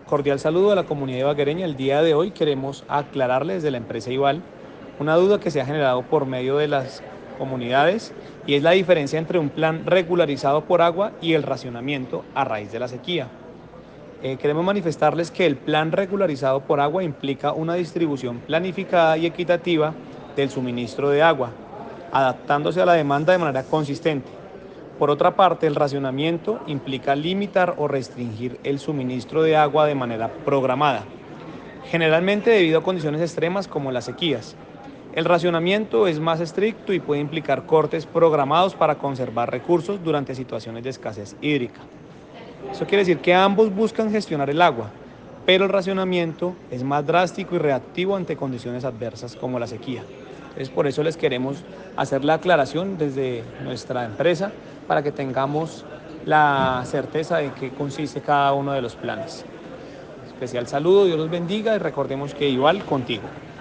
Cordial saludo a la comunidad ibaguereña. El día de hoy queremos aclararles desde la empresa Ibal una duda que se ha generado por medio de las comunidades y es la diferencia entre un plan regularizado por agua y el racionamiento a raíz de la sequía. Queremos manifestarles que el plan regularizado por agua implica una distribución planificada y equitativa del suministro de agua, adaptándose a la demanda de manera consistente. Por otra parte, el racionamiento implica limitar o restringir el suministro de agua de manera programada, generalmente debido a condiciones extremas como las sequías. El racionamiento es más estricto y puede implicar cortes programados para conservar recursos durante situaciones de escasez hídrica. Eso quiere decir que ambos buscan gestionar el agua, pero el racionamiento es más drástico y reactivo ante condiciones adversas como la sequía. Entonces, por eso les queremos hacer la aclaración desde nuestra empresa para que tengamos la certeza de qué consiste cada uno de los planes. Especial saludo, Dios los bendiga y recordemos que igual contigo.